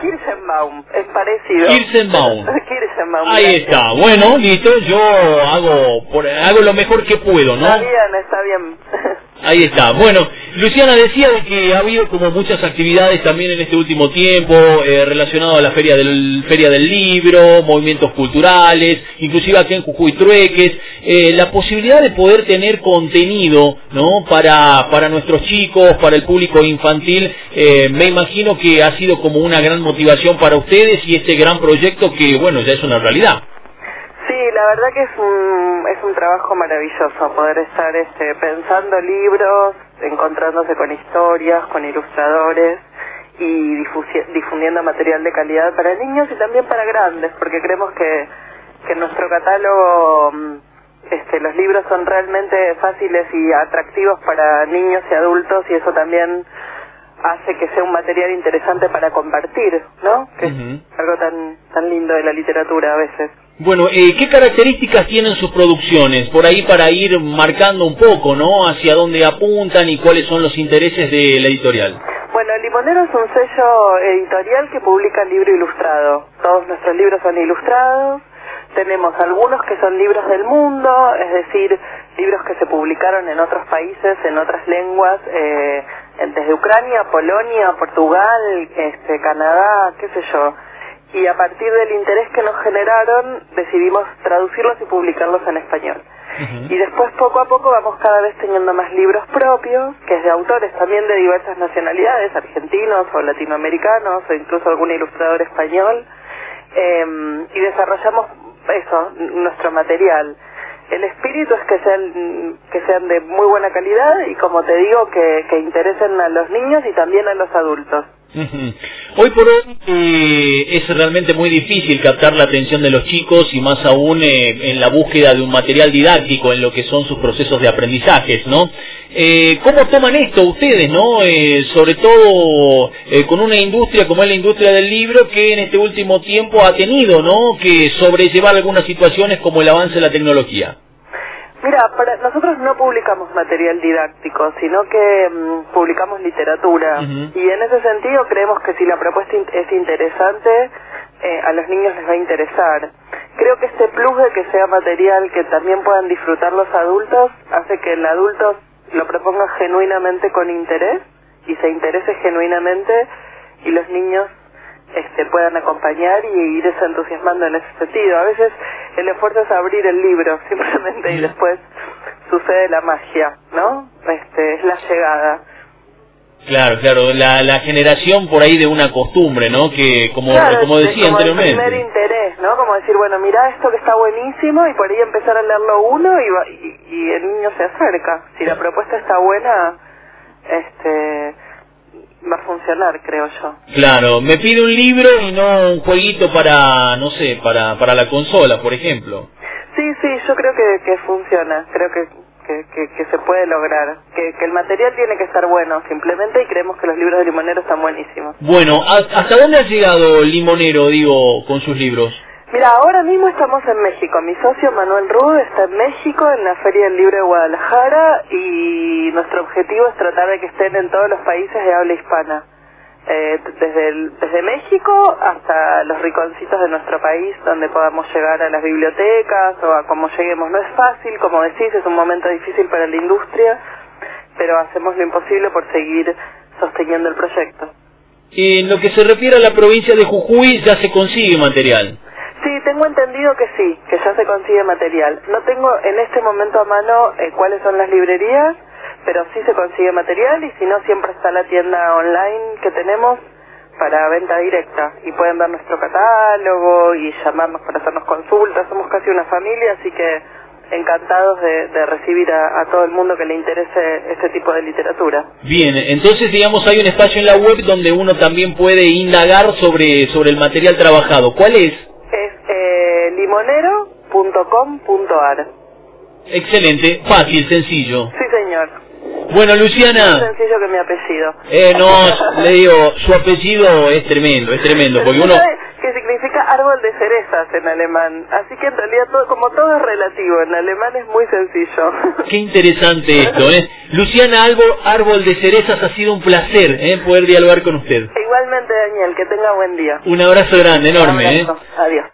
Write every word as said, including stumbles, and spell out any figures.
Kirschenbaum, es parecido. Kirschenbaum. Kirschenbaum. Ahí está. Bueno, listo. Yo hago por, hago lo mejor que puedo, ¿no? Está bien, está bien. Ahí está. Bueno, Luciana decía de que ha habido como muchas actividades también en este último tiempo eh, relacionado a la feria del feria del libro, movimientos culturales, inclusive aquí en Jujuy Trueques, eh, la posibilidad de poder tener contenido, ¿no? Para para nuestros chicos, para el público infantil, eh, me imagino que ha sido como una gran motivación para ustedes y este gran proyecto que, bueno, ya es una realidad. Sí, la verdad que es un, es un trabajo maravilloso poder estar este, pensando libros, encontrándose con historias, con ilustradores y difundiendo material de calidad para niños y también para grandes, porque creemos que, que en nuestro catálogo este, los libros son realmente fáciles y atractivos para niños y adultos y eso también hace que sea un material interesante para compartir, ¿no? Que uh-huh. es algo tan, tan lindo de la literatura a veces. Bueno, eh, ¿qué características tienen sus producciones? Por ahí para ir marcando un poco, ¿no? Hacia dónde apuntan y cuáles son los intereses de la editorial. Bueno, Limonero es un sello editorial que publica libro ilustrado. Todos nuestros libros son ilustrados. Tenemos algunos que son libros del mundo, es decir, libros que se publicaron en otros países, en otras lenguas, eh, desde Ucrania, Polonia, Portugal, este, Canadá, qué sé yo. Y a partir del interés que nos generaron, decidimos traducirlos y publicarlos en español. Uh-huh. Y después, poco a poco, vamos cada vez teniendo más libros propios, que es de autores también de diversas nacionalidades, argentinos o latinoamericanos, o incluso algún ilustrador español, eh, y desarrollamos eso, nuestro material. El espíritu es que sean que sean de muy buena calidad y, como te digo, que, que interesen a los niños y también a los adultos. Uh-huh. Hoy por hoy eh, es realmente muy difícil captar la atención de los chicos y más aún eh, en la búsqueda de un material didáctico en lo que son sus procesos de aprendizajes, ¿no? Eh, ¿Cómo toman esto ustedes, no? Eh, sobre todo eh, con una industria como es la industria del libro que en este último tiempo ha tenido, ¿no? Que sobrellevar algunas situaciones como el avance de la tecnología. Mira, para nosotros no publicamos material didáctico, sino que um, publicamos literatura. Uh-huh. Y en ese sentido creemos que si la propuesta in- es interesante, eh, a los niños les va a interesar. Creo que este plus de que sea material que también puedan disfrutar los adultos hace que el adulto lo proponga genuinamente con interés y se interese genuinamente y los niños este, puedan acompañar y irse entusiasmando en ese sentido. A veces el esfuerzo es abrir el libro simplemente y después sucede la magia, ¿no? Este, es la llegada. Claro, claro, la, la generación por ahí de una costumbre, ¿no? Que como, claro, como decía como anteriormente. El primer interés, ¿no? Como decir, bueno, mira esto que está buenísimo y por ahí empezar a leerlo uno y, va, y, y el niño se acerca. Si la propuesta está buena, este... va a funcionar, creo yo. Claro, me pide un libro y no un jueguito para, no sé, para para la consola, por ejemplo. Sí, sí, yo creo que, que funciona, creo que, que, que, que se puede lograr, que, que el material tiene que estar bueno, simplemente, y creemos que los libros de Limonero están buenísimos. Bueno, ¿hasta dónde ha llegado Limonero, digo, con sus libros? Mira, ahora mismo estamos en México. Mi socio Manuel Rud está en México, en la Feria del Libro de Guadalajara, y nuestro objetivo es tratar de que estén en todos los países de habla hispana. Eh, desde, el, desde México hasta los rinconcitos de nuestro país, donde podamos llegar a las bibliotecas o a como lleguemos. No es fácil, como decís, es un momento difícil para la industria, pero hacemos lo imposible por seguir sosteniendo el proyecto. En lo que se refiere a la provincia de Jujuy, ya se consigue material. Sí, tengo entendido que sí, que ya se consigue material. No tengo en este momento a mano eh, cuáles son las librerías, pero sí se consigue material y si no siempre está la tienda online que tenemos para venta directa y pueden ver nuestro catálogo y llamarnos para hacernos consultas. Somos casi una familia, así que encantados de, de recibir a, a todo el mundo que le interese este tipo de literatura. Bien, entonces digamos hay un espacio en la web donde uno también puede indagar sobre, sobre el material trabajado. ¿Cuál es? Es eh, limonero punto com punto a r. Excelente, fácil, sencillo. Sí, señor. Bueno, Luciana. Más sencillo que mi apellido. Eh, no, le digo, su apellido es tremendo, es tremendo, porque Pero uno... sabe que que significa árbol de cerezas en alemán. Así que en realidad, todo, como todo es relativo, en alemán es muy sencillo. Qué interesante esto, ¿eh? Luciana Albo, Árbol de Cerezas, ha sido un placer, ¿eh? poder dialogar con usted. Igualmente, Daniel, que tenga buen día. Un abrazo grande, enorme. Un abrazo. ¿eh? Adiós.